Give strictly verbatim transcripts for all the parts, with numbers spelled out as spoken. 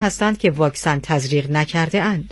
هستند که واکسن تزریق نکرده اند.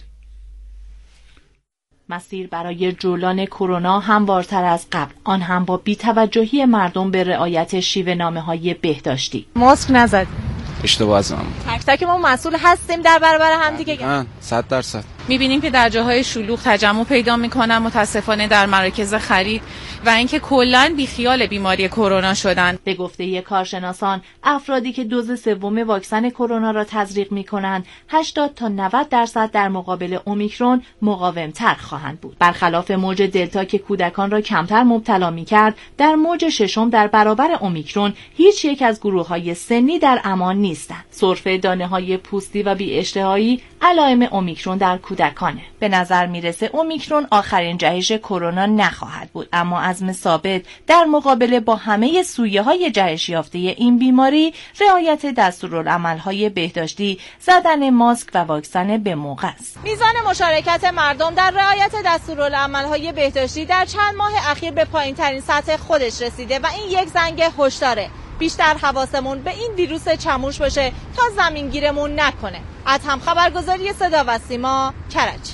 مسیر برای جولان کرونا هموارتر از قبل، آن هم با بی‌توجهی مردم به رعایت شیوه‌نامه‌های بهداشتی. ماسک نزد. اشتباه از من. تک تک ما مسئول هستیم در برابر هم دیگه. من صد درصد. می‌بینیم که در جاهای شلوغ تجمع پیدا می‌کنن، متاسفانه در مراکز خرید، و اینکه کلاً بیخیال بیماری کرونا شدن. به گفته کارشناسان، افرادی که دوز سوم واکسن کرونا را تزریق می‌کنند، هشتاد تا نود درصد در مقابل اومیکرون مقاوم‌تر خواهند بود. برخلاف موج دلتا که کودکان را کمتر مبتلا می‌کرد، در موج ششم در برابر اومیکرون هیچ یک از گروه‌های سنی در امان نیستند. سرفه دانه‌های پوستی و بی‌اشتهایی علائم اومیکرون در کودکانه. به نظر میرسه اومیکرون آخرین جهش کرونا نخواهد بود، اما عزم ثابت در مقابله با همه سویه‌های جهش یافته این بیماری، رعایت دستورالعمل‌های بهداشتی، زدن ماسک و واکسن به موقع است. میزان مشارکت مردم در رعایت دستورالعمل‌های بهداشتی در چند ماه اخیر به پایین‌ترین سطح خودش رسیده و این یک زنگ هشداره. بیشتر حواسمون به این ویروس چموش باشه تا زمینگیرمون نکنه. ادهم خبرگزاری صدا و سیما، کرج.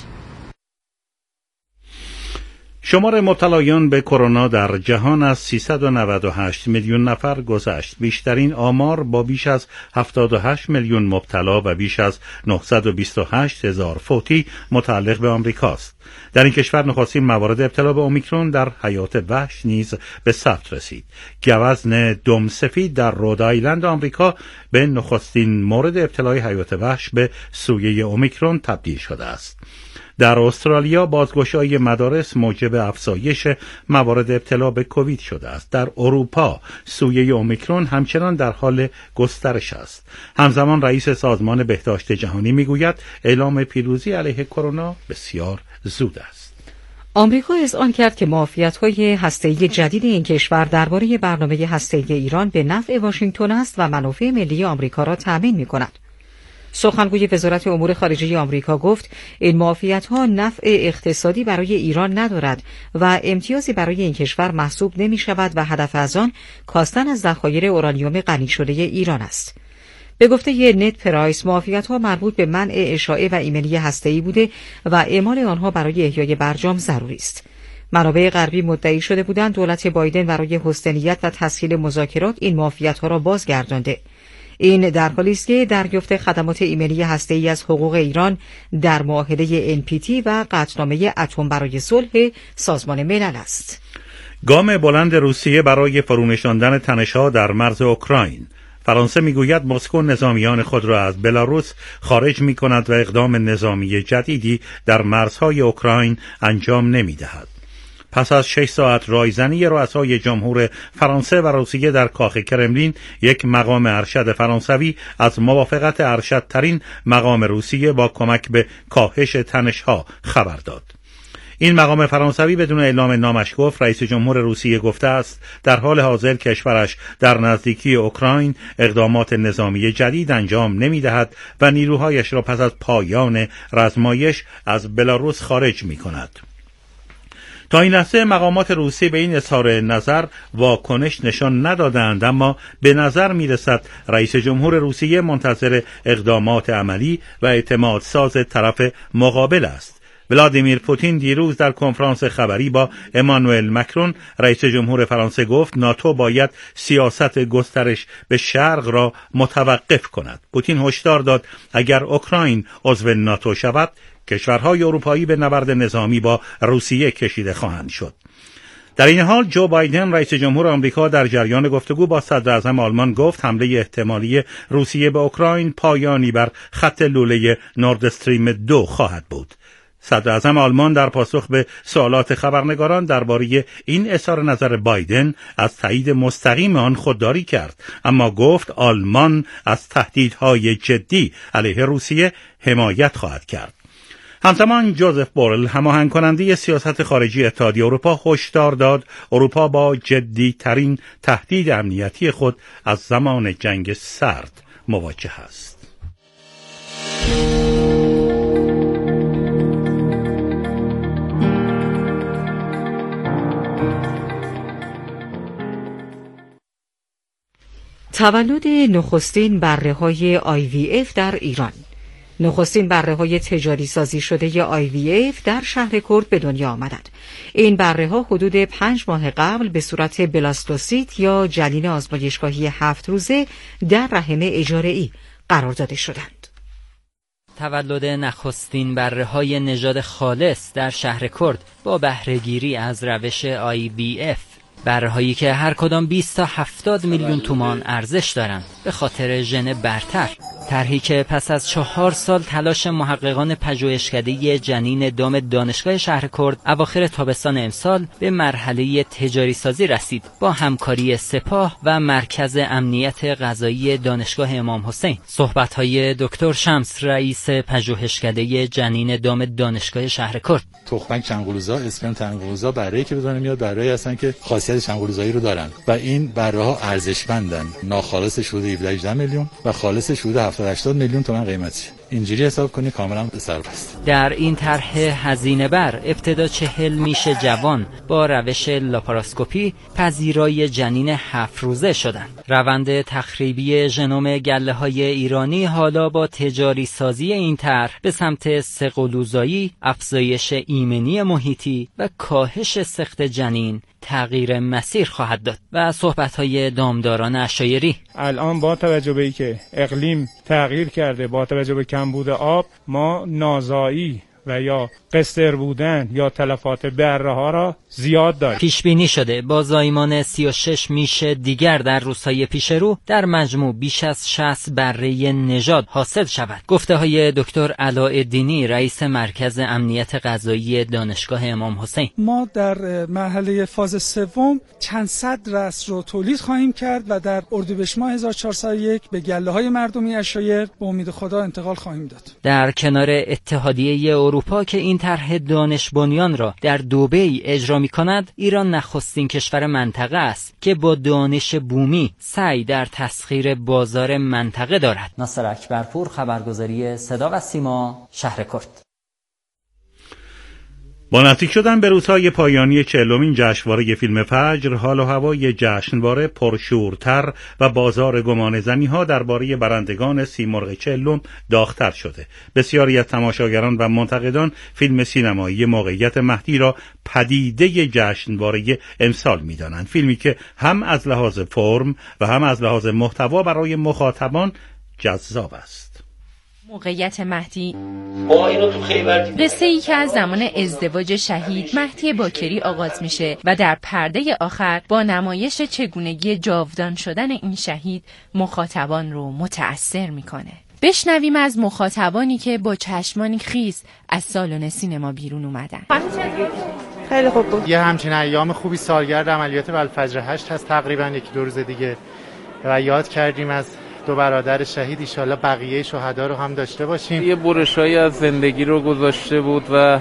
شمار مبتلایان به کرونا در جهان از سیصد و نود و هشت میلیون نفر گذشت. بیشترین آمار با بیش از هفتاد و هشت میلیون مبتلا و بیش از نهصد و بیست و هشت هزار فوتی متعلق به آمریکاست. در این کشور نخستین موارد ابتلا به اومیکرون در حیات وحش نیز به ثبت رسید. گوزن دم سفید در رود آیلند آمریکا به نخستین مورد ابتلای حیات وحش به سویه اومیکرون تبدیل شده است. در استرالیا بازگشایی مدارس موجب افزایش موارد ابتلا به کووید شده است. در اروپا سویه اومیکرون همچنان در حال گسترش است. همزمان رئیس سازمان بهداشت جهانی میگوید اعلام پیروزی علیه کرونا بسیار زود است. آمریکا اذعان کرد که معافیت‌های هسته‌ای جدید این کشور درباره برنامه هسته‌ای ایران به نفع واشنگتن است و منافع ملی آمریکا را تأمین می‌کند. سخنگوی وزارت امور خارجه آمریکا گفت این معافیت‌ها نفع اقتصادی برای ایران ندارد و امتیازی برای این کشور محسوب نمی‌شود و هدف از آن کاستن از ذخایر اورانیوم غنی شده ایران است. به گفته نت پرایس، معافیت‌ها مربوط به منع اشاعه و ایمنی هسته‌ای بوده و اعمال آنها برای احیای برجام ضروری است. منابع غربی مدعی شده بودند دولت بایدن برای حسنیت و تسهیل مذاکرات این معافیت‌ها را بازگردانده. این در حالی است که دریافت خدمات ایمنی هسته‌ای از حقوق ایران در معاهده ان پی تی و قطعنامه اتم برای صلح سازمان ملل است. گام بلند روسیه برای فرونشاندن تنش‌ها در مرز اوکراین. فرانسه میگوید مسکو نظامیان خود را از بلاروس خارج می‌کند و اقدام نظامی جدیدی در مرزهای اوکراین انجام نمی‌دهد. پس از شش ساعت رایزنی رؤسای جمهور فرانسه و روسیه در کاخ کرملین، یک مقام ارشد فرانسوی از موافقت ارشدترین مقام روسیه با کمک به کاهش تنش‌ها خبر داد. این مقام فرانسوی بدون اعلام نامش گفت رئیس جمهور روسیه گفته است در حال حاضر کشورش در نزدیکی اوکراین اقدامات نظامی جدید انجام نمی‌دهد و نیروهایش را پس از پایان رزمایش از بلاروس خارج می‌کند. تا این لحظه مقامات روسی به این اظهار نظر واکنش نشان ندادند، اما به نظر می‌رسد رئیس جمهور روسیه منتظر اقدامات عملی و اعتماد ساز طرف مقابل است. ولادیمیر پوتین دیروز در کنفرانس خبری با امانوئل مکرون رئیس جمهور فرانسه گفت ناتو باید سیاست گسترش به شرق را متوقف کند. پوتین هشدار داد اگر اوکراین عضو ناتو شود کشورهای اروپایی به نبرد نظامی با روسیه کشیده خواهند شد. در این حال جو بایدن رئیس جمهور آمریکا در جریان گفتگو با صدر اعظم آلمان گفت حمله احتمالی روسیه به اوکراین پایانی بر خط لوله نورد استریم دو خواهد بود. صدر اعظم آلمان در پاسخ به سوالات خبرنگاران درباره این اظهار نظر بایدن از تایید مستقیم آن خودداری کرد، اما گفت آلمان از تهدیدهای جدی علیه روسیه حمایت خواهد کرد. همزمان جوزف بورل هماهنگ کننده سیاست خارجی اتحادیه اروپا هشدار داد اروپا با جدی ترین تهدید امنیتی خود از زمان جنگ سرد مواجه است. تولد نخستین بره‌های آی وی اف در ایران. نخستین بره‌های تجاری سازی شده آی وی اف در شهر کرد به دنیا آمدند. این بره‌ها حدود پنج ماه قبل به صورت بلاستوسیت یا جنین آزمایشگاهی هفت روزه در رحم اجاره‌ای قرار داده شدند. تولد نخستین بره‌های نژاد خالص در شهر کرد با بهره‌گیری از روش آی وی اف، بره‌هایی که هر کدام بیست تا هفتاد میلیون تومان ارزش دارند به خاطر ژن برتر. طرحی که پس از چهار سال تلاش محققان پژوهشکده جنین دام دانشگاه شهر کرد اواخر تابستان امسال به مرحله تجاری سازی رسید با همکاری سپاه و مرکز امنیت غذایی دانشگاه امام حسین. صحبت‌های دکتر شمس رئیس پژوهشکده جنین دام دانشگاه شهر کرد. تخمک چنگلوزا، اسپرم چنگلوزا بره‌ای که بدون میاد بره‌ای هستن که خاصیت چنگلوزایی رو دارن و این بره‌ها ارزشمندن. ناخالص حدود هفده هجده میلیون و خالص حدود هفتاد هشتاد میلیون تومان قیمتش. اینجوری حساب کنی کاملا به سر بست. در این طرح هزینه بر ابتدا چهل میش جوان با روش لاپاراسکوپی پذیرای جنین هفت روزه شدند. روند تخریبی ژنوم گله‌های ایرانی حالا با تجاری سازی این طرح به سمت سه‌قلوزایی، افزایش ایمنی محیطی و کاهش سقط جنین تغییر مسیر خواهد داد. و صحبت‌های دامداران عشایری: الان با توجه به اینکه اقلیم تغییر کرده، با توجه به کمبود آب، ما نازایی و یا قصر بودن یا تلفات بره ها را زیاد داریم. پیش بینی شده با زایمان سی و شش میش دیگر در روزهای پیش رو در مجموع بیش از شصت بره نژاد حاصل شود. گفته های دکتر علاءالدینی رئیس مرکز امنیت غذایی دانشگاه امام حسین: ما در مرحله فاز سوم چند صد رأس رو تولید خواهیم کرد و در اردیبهشت ماه هزار و چهارصد و یک به گله های مردمی عشایر به امید خدا انتقال خواهیم داد. در کنار اتحادیه اروپا که این طرح دانش بنیان را در دبی اجرا می‌کند، ایران نخستین کشور منطقه است که با دانش بومی سعی در تسخیر بازار منطقه دارد. ناصر اکبرپور، خبرگزاری صدا و سیما، شهر کرد. با نزدیک شدن به روزهای پایانی چهلمین جشنواره فیلم فجر، حال و هوای جشنواره پرشورتر و بازار گمانه‌زنی‌ها درباره برندگان سیمرغ چهلم داغ‌تر شده. بسیاری از تماشاگران و منتقدان فیلم سینمایی موقعیت مهدی را پدیده جشنواره امسال می‌دانند. فیلمی که هم از لحاظ فرم و هم از لحاظ محتوا برای مخاطبان جذاب است. موقعیت مهدی، قصه ای که از زمان ازدواج شهید مهدی باکری آغاز میشه و در پرده آخر با نمایش چگونگی جاودان شدن این شهید مخاطبان رو متأثر میکنه. بشنویم از مخاطبانی که با چشمانی خیس از سالن سینما بیرون اومدن. خیلی خوب بود. یه همچین ایام خوبی سالگرد عملیات بلفجر هشت هست، تقریبا یکی دو روز دیگه، و یاد کردیم از دو برادر شهید. ایشالله بقیه شهدا رو هم داشته باشیم. یه برشایی از زندگی رو گذاشته بود و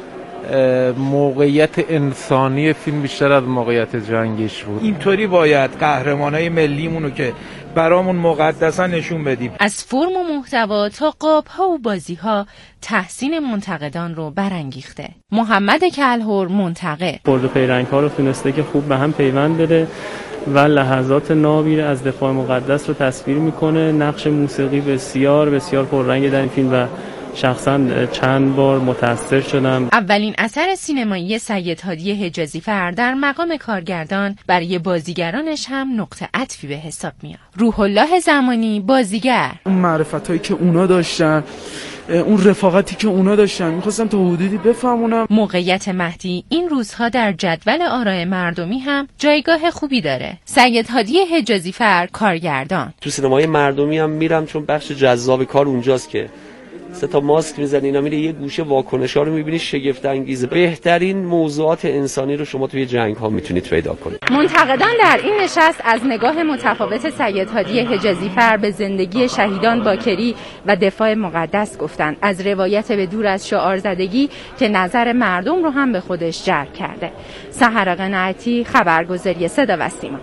موقعیت انسانی فیلم بیشتر از موقعیت جنگیش بود. اینطوری باید قهرمانای ملیمونو که برامون مقدسن نشون بدیم. از فرم و محتوا تا قاب‌ها و بازی‌ها تحسین منتقدان رو برانگیخته. محمد کلهر منتقد: خرد و پیرنگ‌ها رو تونسته که خوب به هم پیوند بده و لحظات نابی از دفاع مقدس رو تصویر میکنه. نقش موسیقی بسیار بسیار پررنگ در این فیلم و شخصا چند بار متأثر شدم. اولین اثر سینمایی سید هادی حجازی فر در مقام کارگردان برای بازیگرانش هم نقطه عطفی به حساب میاد. روح الله زمانی بازیگر: اون معرفتایی که اونا داشتن، اون رفاقتی که اونا داشتن، میخواستم تا حدودی بفهمونم. موقعیت مهدی این روزها در جدول آراء مردمی هم جایگاه خوبی داره. سید هادی حجازی فر کارگردان: تو سینمای مردمی هم میرم چون بخش جذاب کار اونجاست که سه تا ماسک میزنی، اینا میره یه گوشه واکنش‌ها رو میبینی شگفت انگیزه. بهترین موضوعات انسانی رو شما توی جنگ ها میتونید پیدا کنید. منتقدان در این نشست از نگاه متفاوت سید هادی حجازی فر به زندگی شهیدان باکری و دفاع مقدس گفتند. از روایت به دور از شعار زدگی که نظر مردم رو هم به خودش جلب کرده. سحر قناعتی، خبرگزاری صدا و سیما.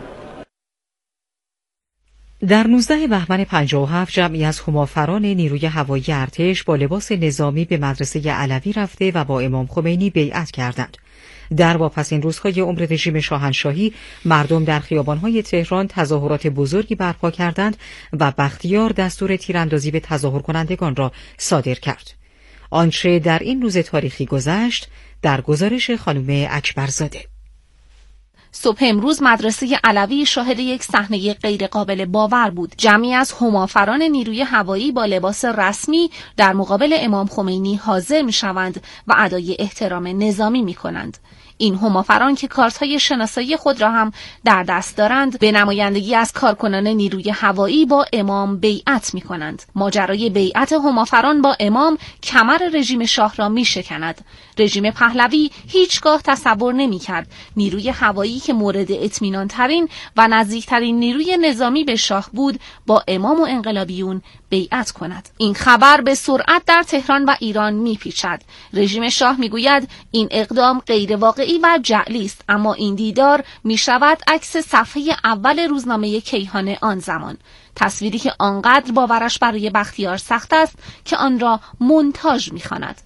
در نوزده بهمن پنجاه و هفت جمعی از همافران نیروی هوایی ارتش با لباس نظامی به مدرسه علوی رفته و با امام خمینی بیعت کردند. در واپسین روزهای عمر رژیم شاهنشاهی مردم در خیابان‌های تهران تظاهرات بزرگی برپا کردند و بختیار دستور تیراندازی به تظاهر کنندگان را صادر کرد. آنچه در این روز تاریخی گذشت در گزارش خانم اکبرزاده. صبح امروز مدرسه علوی شاهد یک صحنه غیر قابل باور بود. جمعی از همافران نیروی هوایی با لباس رسمی در مقابل امام خمینی حاضر می‌شوند و ادای احترام نظامی می‌کنند. این همافران که کارت‌های شناسایی خود را هم در دست دارند به نمایندگی از کارکنان نیروی هوایی با امام بیعت می‌کنند. ماجرای بیعت همافران با امام کمر رژیم شاه را می‌شکند. رژیم پهلوی هیچگاه تصور نمی‌کرد نیروی هوایی که مورد اطمینان ترین و نزدیکترین نیروی نظامی به شاه بود با امام و انقلابیون بیعت کند. این خبر به سرعت در تهران و ایران میپیچد. رژیم شاه میگوید این اقدام غیر واقعی و جعلی است، اما این دیدار میشود عکس صفحه اول روزنامه کیهان آن زمان. تصویری که آنقدر باورش برای بختیار سخت است که آن را مونتاژ میخواند.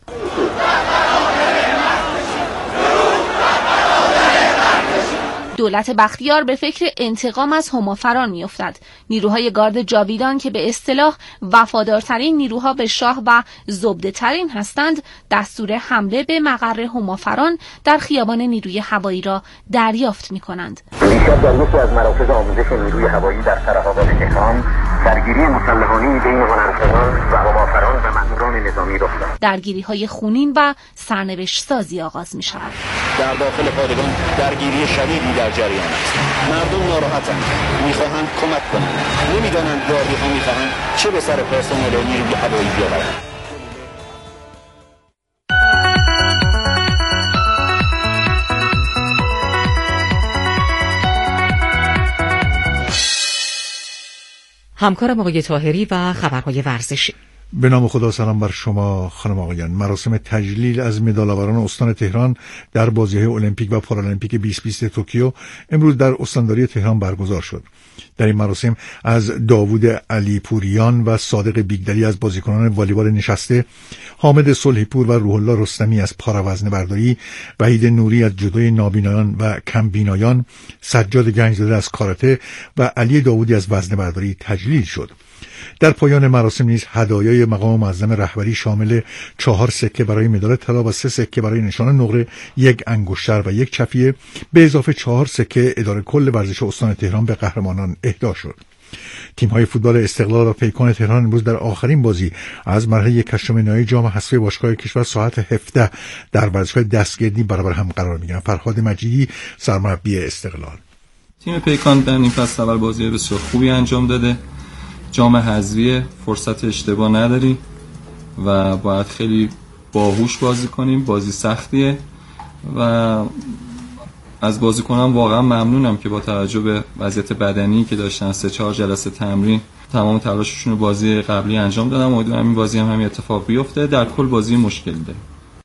دولت بختیار به فکر انتقام از همافران میافتد. نیروهای گارد جاویدان که به اصطلاح وفادارترین نیروها به شاه و زبده‌ترین هستند، دستور حمله به مقر همافران در خیابان نیروی هوایی را دریافت می‌کنند. دیشب در یکی از مراکز آموزش نیروی هوایی در سرحدات تهران درگیری مسلحانه‌ای بین هنرمندان و همافران و مأموران نظامی رخ داد. درگیری‌های خونین و سرنوشت سازی آغاز می‌شود. در داخل پادگان درگیری شدیدی در جریان است. مردم ناراحتند، می‌خواهند کمک کنند. نمی‌دانند گاردی‌ها می‌خواهند چه به سر پرسنل نیروی هوایی بیاورند. همکارم آقای طاهری و خبرهای ورزشی. به نام خدا، سلام بر شما خانم آقایان. مراسم تجلیل از مدال‌آوران استان تهران در بازی‌های المپیک و پارالمپیک بیست بیست توکیو امروز در استانداری تهران برگزار شد. در این مراسم از داوود علی پوریان و صادق بیگدری از بازیکنان والیبال نشسته، حامد صلحی پور و روح الله رستمی از پاراوزنه برداری، وحید نوری از جودوی نابینایان و کمبینایان، سجاد گنجزاده از کاراته و علی داوودی از وزنه برداری تجلیل شد. در پایان مراسم نیز هدایای مقام معظم رهبری شامل چهار سکه برای مدال طلا و سه سکه برای نشان نقره، یک انگشتر و یک چفیه به اضافه چهار سکه اداره کل ورزش استان تهران به قهرمانان اهدا شد. تیم‌های فوتبال استقلال و پیکان تهران امروز در آخرین بازی از مرحله هشتم نهایی جام حذفی باشگاه کشور ساعت هفده در ورزشگاه دستگردی برابر هم قرار می‌گیرند. فرهاد مجیدی سرمربی استقلال. تیم پیکان در نیم فصل اول بازی بسیار خوبی انجام داده. جام حذفی، فرصت اشتباه نداری و باید خیلی باهوش بازی کنیم. بازی سختیه و از بازیکنان واقعا ممنونم که با توجه به وضعیت بدنی که داشتن سه چهار جلسه تمرین تمام تلاششون رو بازی قبلی انجام دادن. امیدوارم این بازی هم همین اتفاق بیفته. در کل بازی مشکلی داره.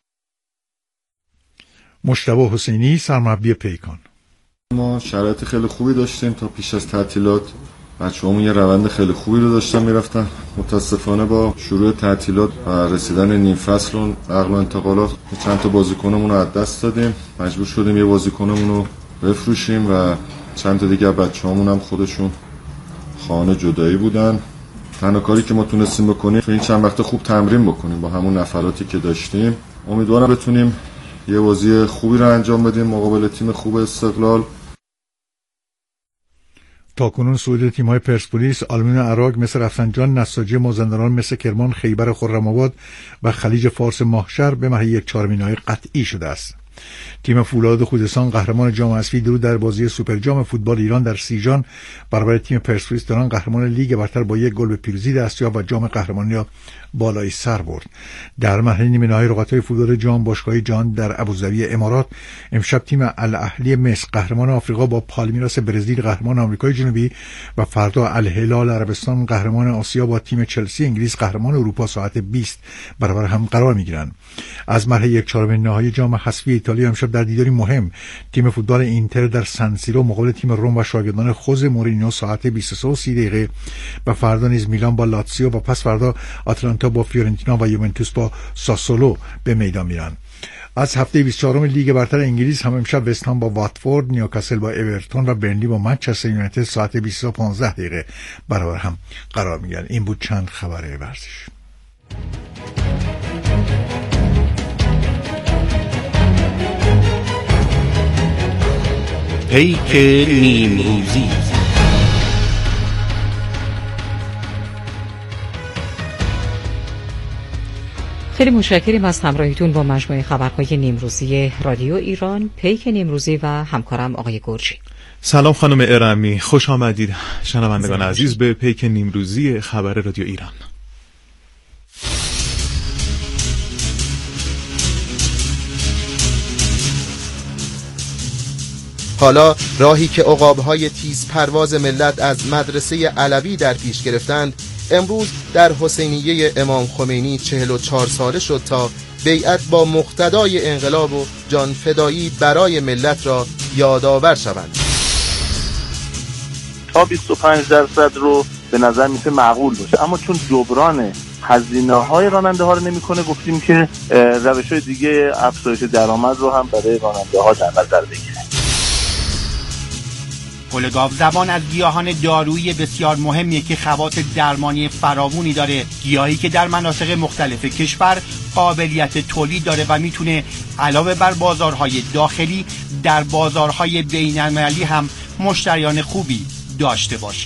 مجتبی حسینی سرمربی پیکان. ما شرایط خیلی خوبی داشتیم تا پیش از تعطیلات. بچه‌هامون یه روند خیلی خوبی رو داشتن میرفتن. متاسفانه با شروع تعطیلات و رسیدن نیم فصل و نقل و انتقالات چند تا بازیکنمون رو از دست دادیم. مجبور شدیم یه بازیکنمون رو بفروشیم و چند تا دیگه بچه‌هامون هم خودشون خانه جدایی بودن. تنها کاری که ما تونستیم بکنیم تو این چند وقت خوب تمرین بکنیم با همون نفراتی که داشتیم. امیدوارم بتونیم یه بازی خوبی رو انجام بدیم مقابل تیم خوب استقلال. تاکنون صعود تیم‌های پرسپولیس، آلومین عراق مثل رفسنجان، نساجی مازندران مثل کرمان، خیبر خرم‌آباد و خلیج فارس ماهشهر به مرحله یک چهارم نهایی قطعی شده است. تیم فولاد خوزستان قهرمان جام حذفی درود در بازی سوپر جام فوتبال ایران در سیجان برابر تیم پرسپولیس داران قهرمان لیگ برتر با یک گل به پیروزی دستیافت و جام قهرمانی را بالای سر برد. در مرحله نیمه نهایی رقابت‌های فوتبال جام باشگاهی جهان در ابوظبی امارات امشب تیم الاهلی مصر قهرمان آفریقا با پالمیراس برزیل قهرمان آمریکای جنوبی و فردا الهلال عربستان قهرمان آسیا با تیم چلسی انگلیس قهرمان اروپا ساعت بیست برابر هم قرار می‌گیرند. از مرحله یک چهارم نهایی جام حذفی ایتالیا امشب در دیداری مهم تیم فوتبال اینتر در سن سیرو مقابل تیم روم و شاگردان خوزه مورینیو ساعت بیست و سه و سی دقیقه و فردا نیز میلان با لاتزیو و پس فردا آتلانتا با فیورنتینا و یوونتوس با ساسولو به میدان میرن. از هفته بیست و چهارم لیگ برتر انگلیس هم امشب وست هم با واتفورد، نیوکاسل با اورتون و برنلی با منچستر یونایتد ساعت بیست و پانزده دقیقه برابر هم قرار میگیرن. این بود چند خبر ورزش. پیک نیمروزی. خیلی متشکریم از همراهیتون با مجموعه خبرهای نیمروزی رادیو ایران، پیک نیمروزی و همکارم آقای گرجی. سلام خانم ارمی، خوش آمدید شنوندگان عزیز به پیک نیمروزی خبر رادیو ایران. حالا راهی که عقاب‌های تیز پرواز ملت از مدرسه علوی در پیش گرفتند، امروز در حسینیه امام خمینی چهل و چهار ساله شد تا بیعت با مقتدای انقلاب و جان فدایی برای ملت را یادآور شوند. تا بیست و پنج درصد رو به نظر میسه معقول باشه، اما چون جبران هزینه های راننده ها رو نمیکنه، گفتیم که روش های دیگه افزایش درآمد رو هم برای راننده ها در نظر بگیره. گل گاوزبان از گیاهان دارویی بسیار مهمیه که خواص درمانی فراوانی داره، گیاهی که در مناطق مختلف کشور قابلیت تولید داره و میتونه علاوه بر بازارهای داخلی در بازارهای بین‌المللی هم مشتریان خوبی داشته باشه.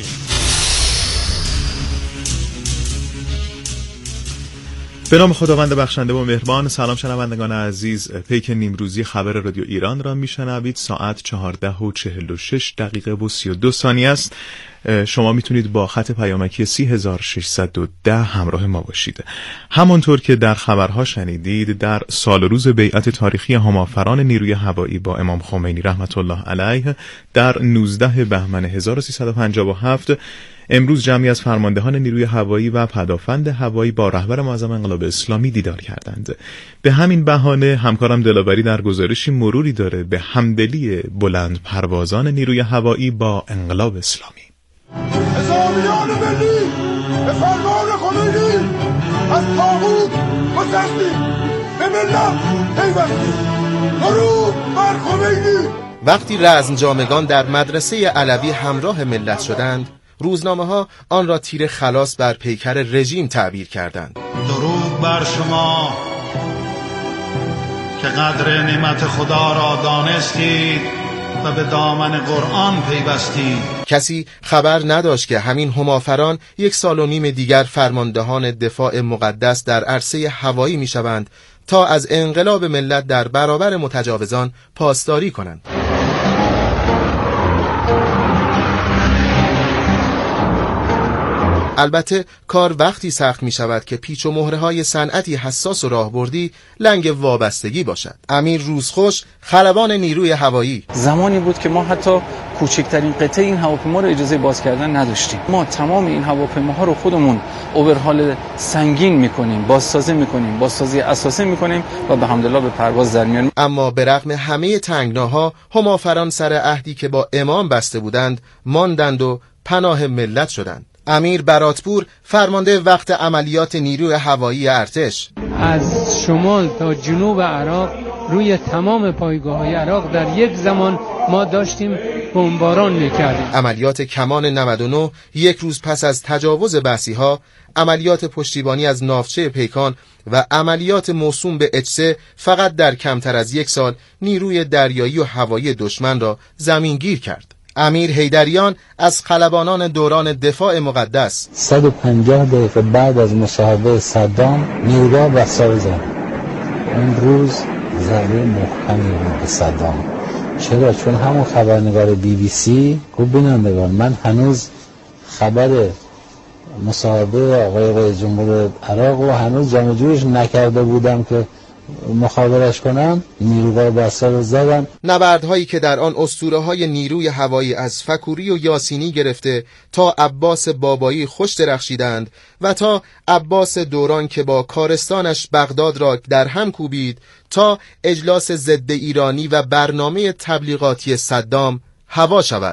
به نام خداوند بخشنده و مهربان. سلام شنوندگان عزیز، پیک نیمروزی خبر رادیو ایران را میشنوید. ساعت چهارده و چهل و شش دقیقه و سی و دو ثانیه است. شما میتونید با خط پیامکی سی هزار و ششصد و ده همراه ما باشید. همانطور که در خبرها شنیدید، در سال و روز بیعت تاریخی همافران نیروی هوایی با امام خمینی رحمت الله علیه در نوزده بهمن هزار و سیصد و پنجاه و هفت امروز جمعی از فرماندهان نیروی هوایی و پدافند هوایی با رهبر معظم انقلاب اسلامی دیدار کردند. به همین بهانه همکارم دلاوری در گزارشی مروری داره به همدلی بلند پروازان نیروی هوایی با انقلاب اسلامی. نظامیان ملی به فرمان خمینی از طاغوت گسستیم، به ملت پیوستیم. درود بر خمینی. وقتی رزمجامگان در مدرسه علوی همراه ملت شدند، روزنامه ها آن را تیر خلاص بر پیکر رژیم تعبیر کردند. درود بر شما که قدر نعمت خدا را دانستید و به دامن قرآن پیوستید. کسی خبر نداشت که همین همافران یک سال و نیم دیگر فرماندهان دفاع مقدس در عرصه هوایی می شوند تا از انقلاب ملت در برابر متجاوزان پاسداری کنند. البته کار وقتی سخت می شود که پیچ و مهره های صنعتی حساس و راهبردی لنگ وابستگی باشد. امیر روزخوش، خلبان نیروی هوایی: زمانی بود که ما حتی کوچکترین قطعه این هواپیما رو اجازه باز کردن نداشتیم. ما تمام این هواپیماها رو خودمون اوورهال سنگین میکنیم، بازسازی میکنیم، بازسازی اساسی میکنیم و به حمدالله به پرواز در میاریم. اما به رغم همه تنگناها، همافران سر عهدی که با امام بسته بودند ماندند و پناه ملت شدند. امیر براتپور، فرمانده وقت عملیات نیروی هوایی ارتش: از شمال تا جنوب عراق روی تمام پایگاه‌های عراق در یک زمان ما داشتیم بمباران می‌کردیم. عملیات کمان نود و نه یک روز پس از تجاوز بحثی‌ها، عملیات پشتیبانی از ناوچه پیکان و عملیات موسوم به اچ سه فقط در کمتر از یک سال نیروی دریایی و هوایی دشمن را زمینگیر کرد. امیر حیدریان از خلبانان دوران دفاع مقدس: صد و پنجاه دقیقه بعد از مصاحبه صدام نیروگاه بسار زد. اون روز ضربه محکمی بود به صدام. چرا؟ چون همون خبرنگار بی بی سی گفت بینندگان من هنوز خبر مصاحبه آقای رئیس جمهور عراق و هنوز جمع جورش نکرده بودم که مخابرش کنم، نیروگاه بسته رو زدن. نبردهایی که در آن اسطوره‌های نیروی هوایی از فکوری و یاسینی گرفته تا عباس بابایی خوش درخشیدند و تا عباس دوران که با کارستانش بغداد را در هم کوبید، تا اجلاس ضد ایرانی و برنامه تبلیغاتی صدام هوا شود.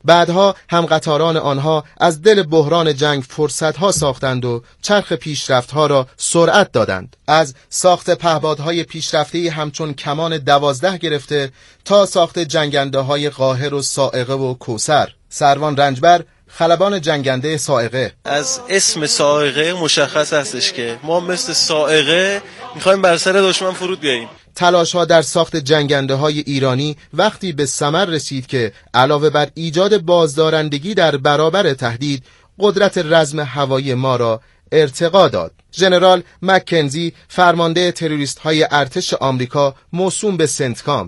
بعدها هم قطاران آنها از دل بحران جنگ فرصتها ساختند و چرخ پیشرفتها را سرعت دادند. از ساخت پهپادهای پیشرفته همچون کمان دوازده گرفته تا ساخت جنگنده های قاهر و صاعقه و کوثر. سروان رنجبر، خلبان جنگنده صاعقه: از اسم صاعقه مشخص هستش که ما مثل صاعقه میخوایم بر سر دشمن فرود بیاییم. تلاش ها در ساخت جنگنده های ایرانی وقتی به ثمر رسید که علاوه بر ایجاد بازدارندگی در برابر تهدید، قدرت رزم هوایی ما را ارتقا داد. ژنرال مکنزی، فرمانده تروریست های ارتش آمریکا موسوم به سنتکام: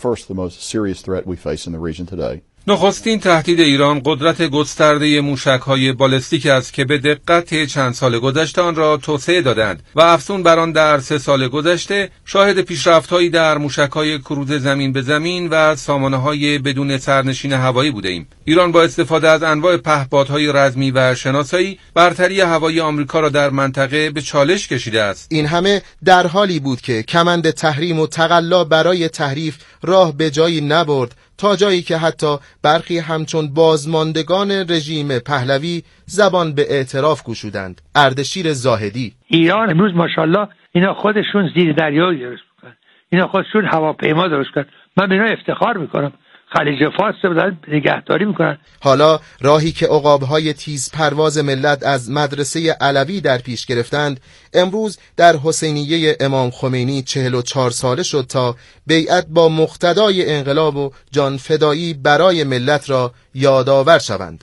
نخستین تهدید ایران قدرت گسترده موشک‌های بالستیک است که به دقت چند سال گذشته آن را توسعه دادند و افزون بر آن در سه سال گذشته شاهد پیشرفت‌هایی در موشک‌های کروز زمین به زمین و سامانه‌های بدون سرنشین هوایی بوده‌ایم. ایران با استفاده از انواع پهپادهای رزمی و شناسایی برتری هوایی آمریکا را در منطقه به چالش کشیده است. این همه در حالی بود که کمند تحریم و تقلا برای تحریف راه به جایی نبرد، تا جایی که حتی برخی همچون بازماندگان رژیم پهلوی زبان به اعتراف گشودند. اردشیر زاهدی: ایران امروز ماشاءالله اینا خودشون زیر دریایی درست میکنن، اینا خودشون هواپیما درست کردن. من به اینا افتخار میکنم. خلیج فارس رو دارن نگهداری میکنن. حالا راهی که عقاب‌های تیز پرواز ملت از مدرسه علوی در پیش گرفتند، امروز در حسینیه امام خمینی چهل و چهار ساله شد تا بیعت با مقتدای انقلاب و جانفدایی برای ملت را یادآور شوند.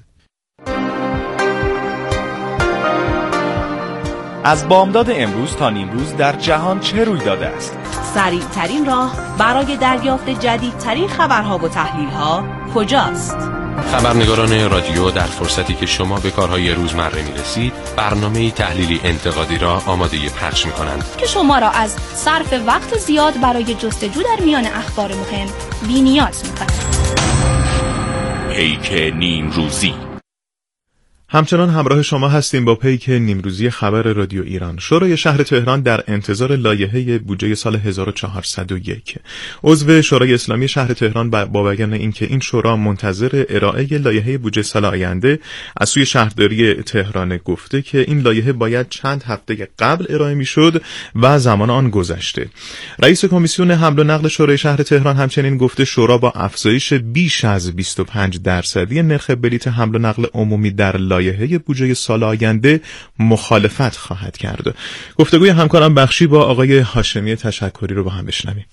از بامداد امروز تا نیمروز در جهان چه روی داده است؟ سریع ترین راه برای دریافت جدیدترین خبرها و تحلیلها کجاست؟ خبرنگاران رادیو در فرصتی که شما به کارهای روزمره میرسید، برنامه تحلیلی انتقادی را آماده پخش میکنند که شما را از صرف وقت زیاد برای جستجو در میان اخبار مهم بی‌نیاز میکنند. پیک نیمروزی. همچنان همراه شما هستیم با پیک نیمروزی خبر رادیو ایران. شورای شهر تهران در انتظار لایحه بودجه سال هزار و چهارصد و یک. عضو شورای اسلامی شهر تهران با بیان اینکه این شورا منتظر ارائه لایحه بودجه سال آینده از سوی شهرداری تهران گفته که این لایحه باید چند هفته قبل ارائه میشد و زمان آن گذشته. رئیس کمیسیون حمل و نقل شورای شهر تهران همچنین گفته شورا با افزایش بیش از بیست و پنج درصدی نرخ بلیط حمل و نقل عمومی در لایحه بودجه سال آینده مخالفت خواهد کرد. گفتگوی همکارم بخشی با آقای هاشمی تشکری رو با هم بشنویم.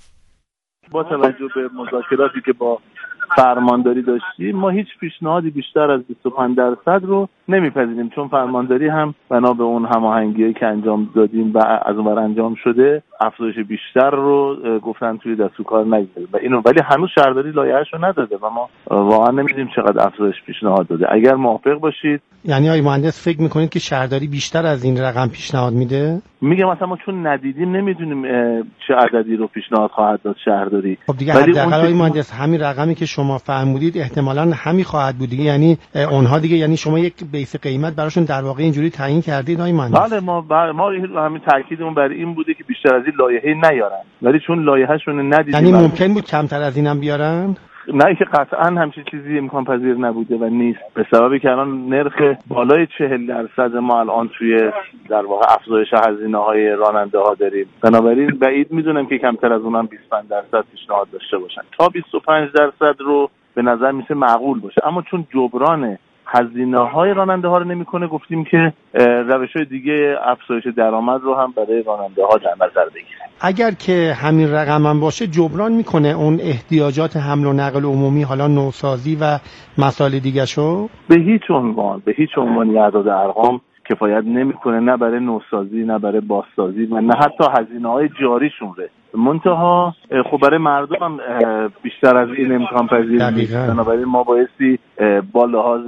با توجه به مذاکراتی که با فرمانداری داشتیم، ما هیچ پیشنهادی بیشتر از بیست و پنج درصد رو نمیپذیریم، چون فرمانداری هم بنا به اون هماهنگی‌ای که انجام دادیم و از اونور انجام شده افزایش بیشتر رو گفتن توی دستورکار نگذاریم و اینو، ولی هنوز شهرداری لایحه‌اش رو نداده و ما واقعا نمی‌دونیم چقدر افزایش پیشنهاد داده. اگر موافق باشید. یعنی آقای مهندس فکر می‌کنید که شهرداری بیشتر از این رقم پیشنهاد میده؟ میگم مثلا ما چون ندیدیم نمیدونیم چه عددی رو پیشنهاد خواهد داد شهرداری. خب دیگه حداقل آقای مهندس همین رقمی که شما فهمیدید احتمالاً همین خواهد بود دیگه، یعنی اونها دیگه، یعنی شما یک بیس قیمت براشون در واقع اینجوری تعیین کردید آقای مهندس؟ بله، ما بر... ما همین تاکیدمون بر این بوده که بیشتر از این لایحه نیارن، ولی چون لایحه‌شون ندیدیم. یعنی ممکن بود کمتر از اینم بیارن؟ نه که قطعا همچین چیزی امکان پذیر نبوده و نیست، به سببی که الان نرخ بالای چهل درصد ما الان توی در واقع افزایش هزینه‌های راننده ها داریم. بنابراین بعید میدونم که کمتر از اونم بیست و پنج درصد پیشنهاد داشته باشن. تا بیست و پنج درصد رو به نظر میشه معقول باشه، اما چون جبران هزینه‌های راننده ها رو نمیکنه، گفتیم که روش‌های دیگه افزایش درآمد رو هم برای راننده ها در نظر بگیریم. اگر که همین رقم هم باشه جبران میکنه اون احتیاجات حمل و نقل عمومی، حالا نوسازی و مسائل دیگه شو؟ به هیچ عنوان به هیچ عنوان اعداد ارقام کفایت نمیکنه، نه برای نوسازی نه برای بازسازی و نه حتی هزینه‌های جاریشون ره. منتها خب برای مردم بیشتر از این امکان پذیر نیست، بنابراین ما بایستی با لحاظ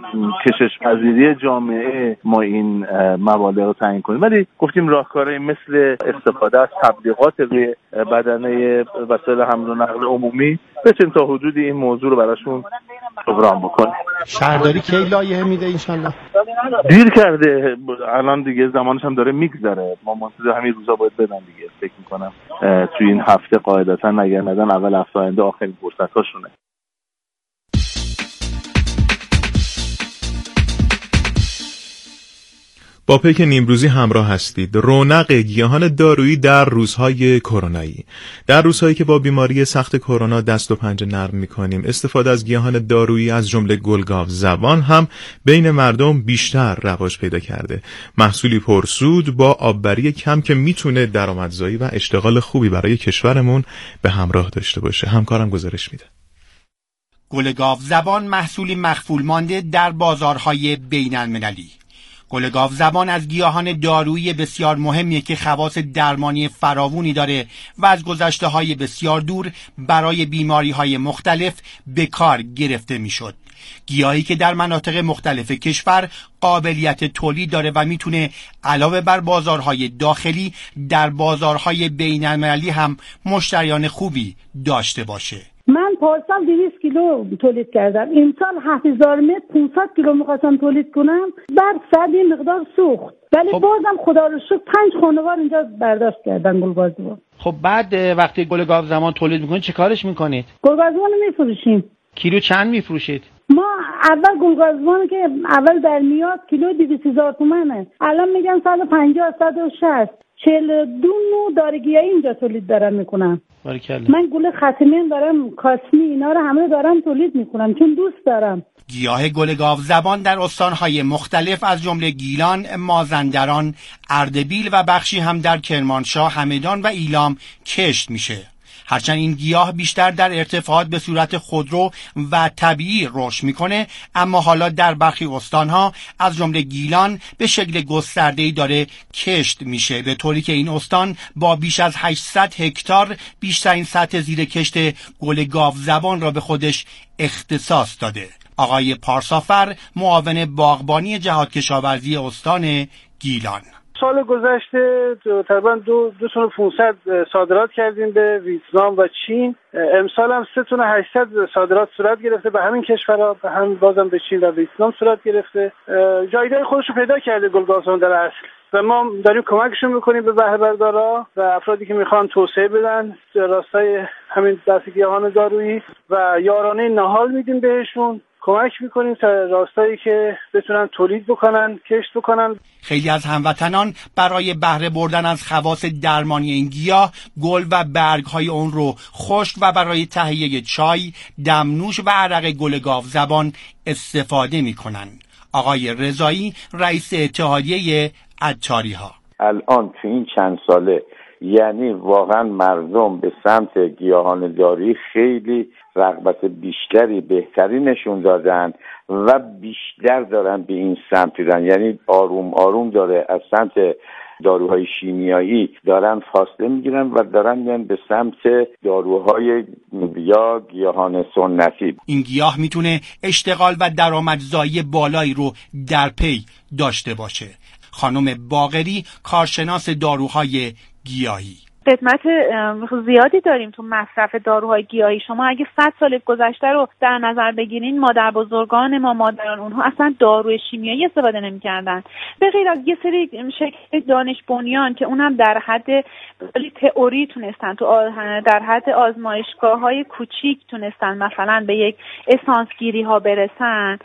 کشش پذیری جامعه ما این مبالغ رو تعیین کنیم، ولی گفتیم راهکارهای مثل استفاده از تبلیغات روی بدنه وسایل حمل و نقل عمومی بتونیم تا حدودی این موضوع رو براشون جبران بکنیم. شهرداری کی لایحه میده انشالله؟ دیر کرده الان دیگه، زمانش هم داره میگذره، ما منتظر همین روزا باید بدن دیگه. فکر میکنم توی این هفته قاعدتا اگر ندن اول هفته آینده آخرین فرصتاشونه. با پیک نیمروزی همراه هستید. رونق گیاهان دارویی در روزهای کرونایی. در روزهایی که با بیماری سخت کرونا دست و پنجه نرم می‌کنیم، استفاده از گیاهان دارویی از جمله گلگاو زبان هم بین مردم بیشتر رواج پیدا کرده. محصولی پرسود با آببری کم که میتونه درآمدزایی و اشتغال خوبی برای کشورمون به همراه داشته باشه. همکارم گزارش میده. گلگاو زبان محصولی مخفول مانده در بازارهای بین المللی. گلگاو زبان از گیاهان دارویی بسیار مهمیه که خواص درمانی فراوانی داره و از گذشته‌های بسیار دور برای بیماری‌های مختلف به کار گرفته میشد. گیاهی که در مناطق مختلف کشور قابلیت تولید داره و میتونه علاوه بر بازارهای داخلی در بازارهای بین المللی هم مشتریان خوبی داشته باشه. من پارسال دویست کیلو تولید کردم، این سال هفت هزار متر پانصد کیلو می‌خواستم تولید کنم، بعد صد مقدار سوخت، ولی خب بازم خدا رو شکر پنج خانوار اینجا برداشت کردن گلگاو زبان. خب بعد وقتی گلگاو زبان تولید میکنید چه کارش میکنید؟ گلگاو زبان رو میفروشیم. کیلو چند میفروشید؟ ما اول گلگاو زبان که اول در میاد کیلو دویست هزار تومنه، الان میگن صد و پنجاه صد و شصت. چهل دو نوع دارگیایی اینجا تولید دارم میکنم. بارکالله. من گل ختمی دارم، کاسمی، اینا رو همه دارم تولید میکنم چون دوست دارم. گیاه گلگاو زبان در استانهای مختلف از جمله گیلان، مازندران، اردبیل و بخشی هم در کرمانشاه، همدان و ایلام کشت میشه. هرچند این گیاه بیشتر در ارتفاعات به صورت خودرو و طبیعی رشد میکنه، اما حالا در برخی استانها از جمله گیلان به شکل گسترده‌ای داره کشت میشه، به طوری که این استان با بیش از هشتصد هکتار بیشترین سطح زیر کشت گل گاو زبان را به خودش اختصاص داده. آقای پارسافر، معاون باغبانی جهاد کشاورزی استان گیلان: سال گذشته تقریبا دو دو تن و پانصد صادرات کردیم به ویتنام و چین. امسال هم سه تن و هشتصد صادرات صورت گرفته به همین کشورها، به هم بازم به چین و ویتنام صورت گرفته. جایگاه خودش رو پیدا کرده گلگاو زبان در اصل و ما داریم کمکشون میکنیم به بهره بردارا و افرادی که میخوان توسعه بدن راستای همین بحث گیاهان دارویی و یارانه نهال میدیم بهشون، کمک میکنیم تا راستایی که بتونن تولید بکنن، کشت بکنن. خیلی از هموطنان برای بهره بردن از خواص درمانی این گیاه گل و برگ‌های اون رو خشک و برای تهیه چای، دمنوش و عرق گل گاو زبان استفاده میکنن. آقای رضایی، رئیس اتحادیه عطاری‌ها: الان تو این چند ساله یعنی واقعا مردم به سمت گیاهان دارویی خیلی رغبت بیشتری بهتری نشون دادن و بیشتر دارن به این سمت میرن، یعنی آروم آروم داره از سمت داروهای شیمیایی دارن فاصله میگیرن و دارن میان به سمت داروهای یا گیاهان سنتی. این گیاه میتونه اشتغال و درآمدزایی بالایی رو در پی داشته باشه. خانم باقری، کارشناس داروهای گیاهی: قدمت زیادی داریم تو مصرف داروهای گیاهی. شما اگه صد سال گذشته رو در نظر بگیرین، مادر بزرگان ما، مادران اونها اصلا داروی شیمیایی استفاده نمی‌کردن، به غیر از یه سری شکل دانش بنیان که اونم در حد تئوری تونستن تو در حد آزمایشگاه‌های کوچیک تونستن مثلا به یک اسانس گیری ها برسن.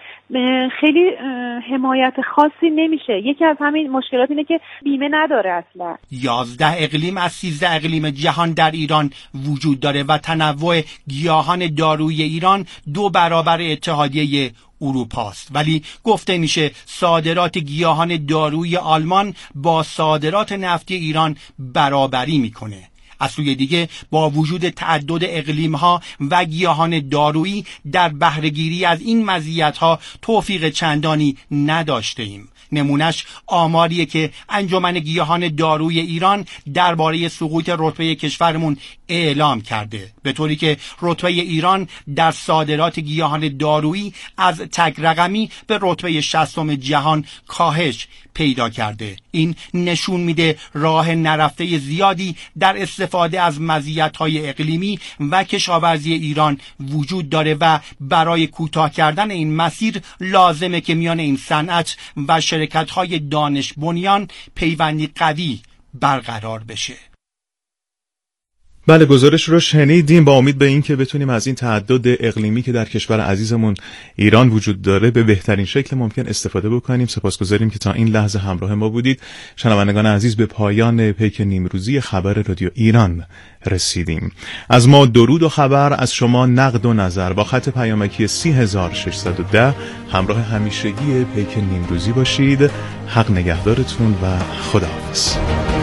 خیلی حمایت خاصی نمیشه. یکی از همین مشکلات اینه که بیمه نداره اصلا. یازده اقلیم از سیزده اقلیم جهان در ایران وجود داره و تنوع گیاهان دارویی ایران دو برابر اتحادیه اروپاست، ولی گفته میشه صادرات گیاهان دارویی آلمان با صادرات نفتی ایران برابری میکنه. از سوی دیگه با وجود تعدد اقلیم‌ها و گیاهان دارویی در بهره‌گیری از این مزیت‌ها توفیق چندانی نداشته ایم. نمونش آماریه که انجمن گیاهان دارویی ایران درباره سقوط رتبه کشورمون اعلام کرده، به طوری که رتبه ایران در صادرات گیاهان دارویی از تک رقمی به رتبه شصتم جهان کاهش پیدا کرده. این نشون میده راه نرفته زیادی در استفاده از مزیت‌های اقلیمی و کشاورزی ایران وجود داره و برای کوتاه کردن این مسیر لازمه که میان این صنعت و شرکت‌های دانش بنیان پیوندی قوی برقرار بشه. بله، گزارش رو شنیدیم. با امید به این که بتونیم از این تعدد اقلیمی که در کشور عزیزمون ایران وجود داره به بهترین شکل ممکن استفاده بکنیم. سپاسگزاریم که تا این لحظه همراه ما بودید. شنوندگان عزیز، به پایان پیک نیمروزی خبر رادیو ایران رسیدیم. از ما درود و خبر، از شما نقد و نظر با خط پیامکی سی هزار و ششصد و ده همراه همیشگی پیک نیمروزی باشید. حق نگهدارتون و خداحافظ.